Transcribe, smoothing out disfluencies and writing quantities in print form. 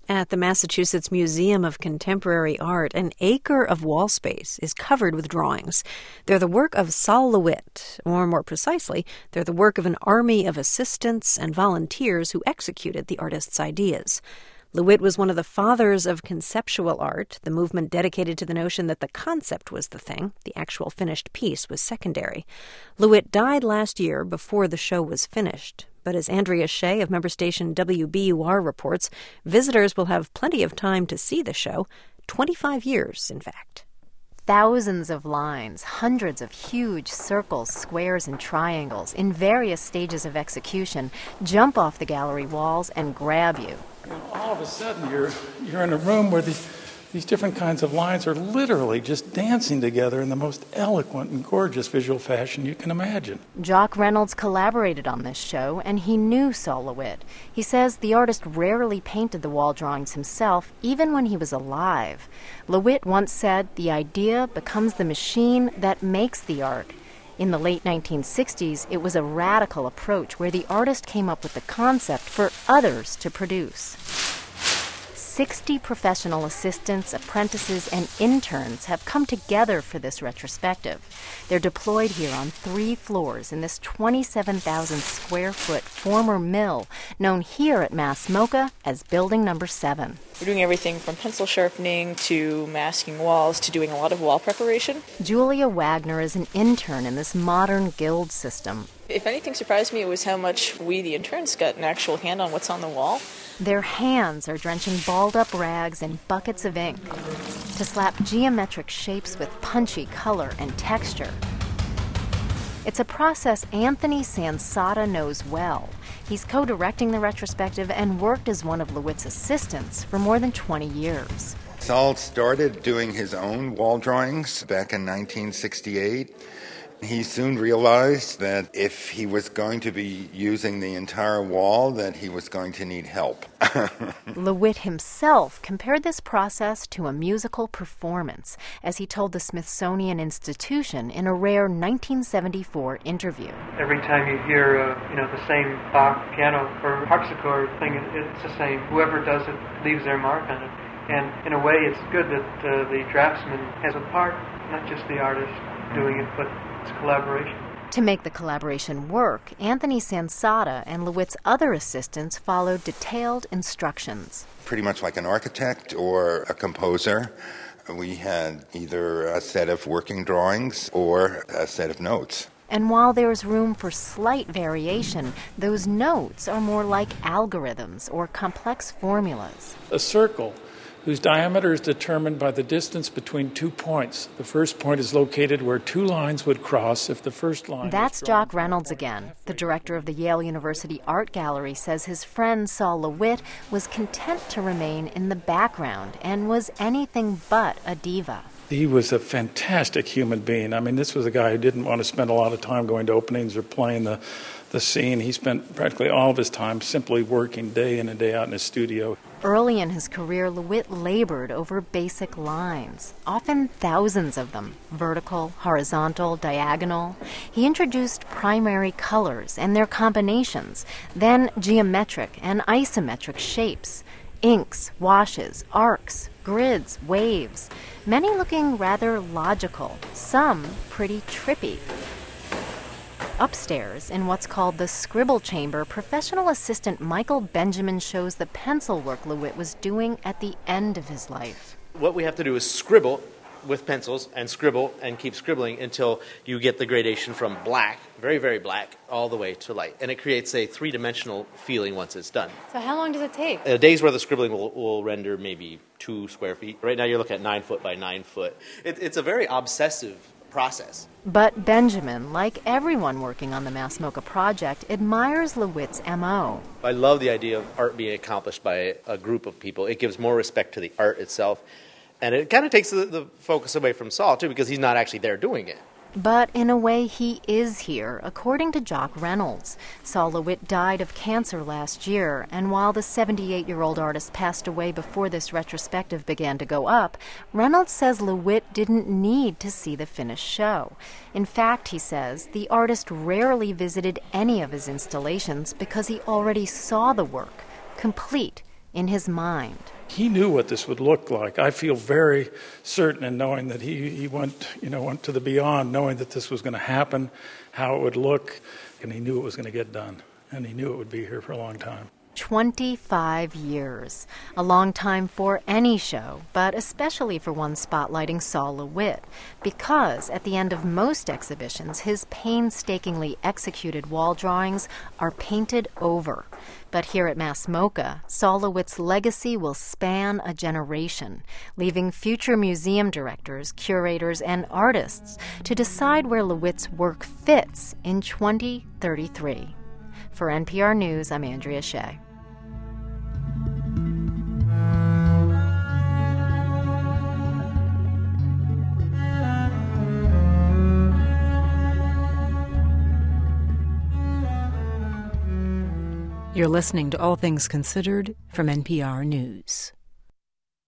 At the Massachusetts Museum of Contemporary Art, an acre of wall space is covered with drawings. They're the work of Sol LeWitt, or more precisely, they're the work of an army of assistants and volunteers who executed the artist's ideas. LeWitt was one of the fathers of conceptual art, the movement dedicated to the notion that the concept was the thing, the actual finished piece was secondary. LeWitt died last year before the show was finished. But as Andrea Shea of member station WBUR reports, visitors will have plenty of time to see the show, 25 years, in fact. Thousands of lines, hundreds of huge circles, squares, and triangles in various stages of execution jump off the gallery walls and grab you. All of a sudden, you're in a room where these different kinds of lines are literally just dancing together in the most eloquent and gorgeous visual fashion you can imagine. Jock Reynolds collaborated on this show, and he knew Sol LeWitt. He says the artist rarely painted the wall drawings himself, even when he was alive. LeWitt once said, "The idea becomes the machine that makes the art." In the late 1960s, it was a radical approach where the artist came up with the concept for others to produce. 60 professional assistants, apprentices, and interns have come together for this retrospective. They're deployed here on 3 floors in this 27,000-square-foot former mill, known here at MassMoCA as Building Number 7. We're doing everything from pencil sharpening to masking walls to doing a lot of wall preparation. Julia Wagner is an intern in this modern guild system. If anything surprised me, it was how much we, the interns, got an actual hand on what's on the wall. Their hands are drenching balled-up rags in buckets of ink to slap geometric shapes with punchy color and texture. It's a process Anthony Sansada knows well. He's co-directing the retrospective and worked as one of LeWitt's assistants for more than 20 years. Sol started doing his own wall drawings back in 1968. He soon realized that if he was going to be using the entire wall, that he was going to need help. LeWitt himself compared this process to a musical performance, as he told the Smithsonian Institution in a rare 1974 interview. Every time you hear, the same Bach piano or harpsichord thing, it's the same. Whoever does it leaves their mark on it. And in a way, it's good that the draftsman has a part, not just the artist doing it, but it's collaboration. To make the collaboration work, Anthony Sansada and LeWitt's other assistants followed detailed instructions. Pretty much like an architect or a composer, we had either a set of working drawings or a set of notes. And while there's room for slight variation, those notes are more like algorithms or complex formulas. A circle whose diameter is determined by the distance between 2 points. The first point is located where 2 lines would cross if the first line. That's Jock Reynolds again. The director of the Yale University Art Gallery says his friend Sol LeWitt was content to remain in the background and was anything but a diva. He was a fantastic human being. I mean, this was a guy who didn't want to spend a lot of time going to openings or playing the scene. He spent practically all of his time simply working day in and day out in his studio. Early in his career, LeWitt labored over basic lines, often thousands of them, vertical, horizontal, diagonal. He introduced primary colors and their combinations, then geometric and isometric shapes, inks, washes, arcs, grids, waves, many looking rather logical, some pretty trippy. Upstairs, in what's called the scribble chamber, professional assistant Michael Benjamin shows the pencil work LeWitt was doing at the end of his life. What we have to do is scribble with pencils and scribble and keep scribbling until you get the gradation from black, very, very black, all the way to light. And it creates a 3-dimensional feeling once it's done. So how long does it take? A day's worth of scribbling will render maybe 2 square feet. Right now you're looking at 9 foot by 9 foot. It's a very obsessive process. But Benjamin, like everyone working on the MassMoCA project, admires LeWitt's M.O. I love the idea of art being accomplished by a group of people. It gives more respect to the art itself. And it kind of takes the focus away from Sol, too, because he's not actually there doing it. But in a way, he is here, according to Jock Reynolds. Sol LeWitt died of cancer last year, and while the 78-year-old artist passed away before this retrospective began to go up, Reynolds says LeWitt didn't need to see the finished show. In fact, he says, the artist rarely visited any of his installations because he already saw the work, complete, in his mind. He knew what this would look like. I feel very certain in knowing that he went to the beyond, knowing that this was going to happen, how it would look, and he knew it was going to get done, and he knew it would be here for a long time. 25 years. A long time for any show, but especially for one spotlighting Sol LeWitt, because at the end of most exhibitions, his painstakingly executed wall drawings are painted over. But here at Mass MoCA, Sol LeWitt's legacy will span a generation, leaving future museum directors, curators, and artists to decide where LeWitt's work fits in 2033. For NPR News, I'm Andrea Shea. You're listening to All Things Considered from NPR News.